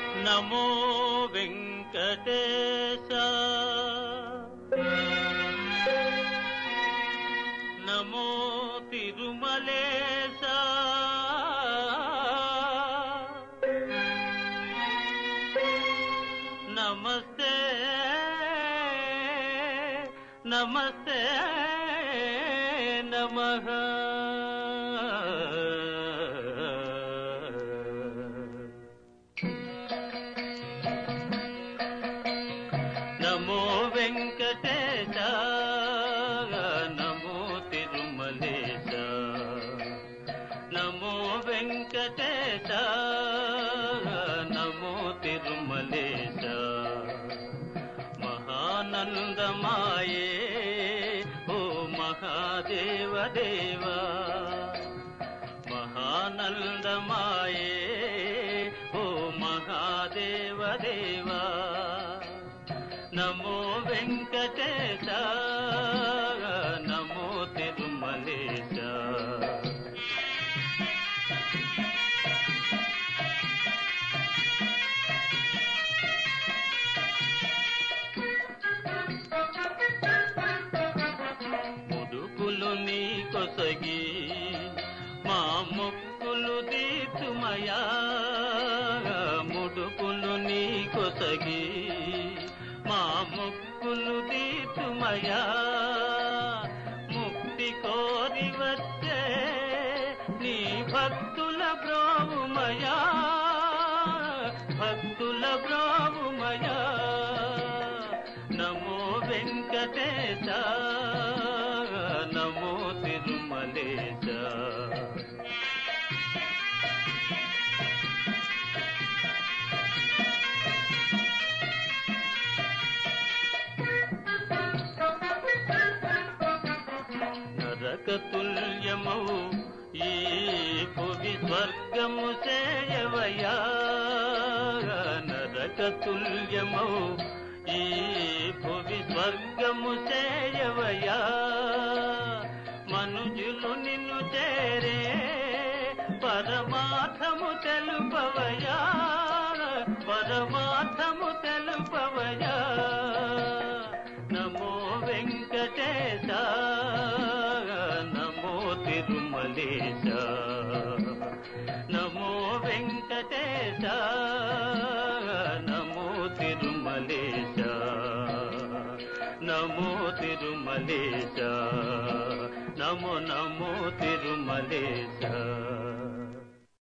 నమో వెంకటేశ నమో తిరుమలేశ నమస్తే నమస్తే నమః. నమో వెంకటేశ నమో తిరుమలేశ నమో వెంకటేశ నమో తిరుమలేశ. మహానందమాయే ఓ మహాదేవ దేవా, మహానందమాయే ఓ మహాదేవ దేవా. నమో వెంకటేశ నమో తిరుమలేశ. ముడుపులు నీ కొసగి మా మొక్కులు తీర్చుమయా, ముడుపులు నీ కొసగి మా మొక్కులు తీర్చుమయా. ముక్తి కోరి వచ్చే నీ భక్తుల బ్రోవుమయా, భక్తుల బ్రోవుమయా. నమో వెంకటేశ నమో తిరుమలేశ. నరకతుల్యమౌ ఈ భువి స్వర్గము చేయవయా, నరకతుల్యమౌ ఈ భువి స్వర్గము చేయవయా. మనుజులు నిన్ను చేరే పరమార్థము తెలుపవయా, పరమార్థము తెలుపవయా. నమో వెంకటేశ నమో తిరుమలేశ. నమో వెంకటేశ నమో తిరుమలేశ. నమో తిరుమలేశ. నమో నమో తిరుమలేశ.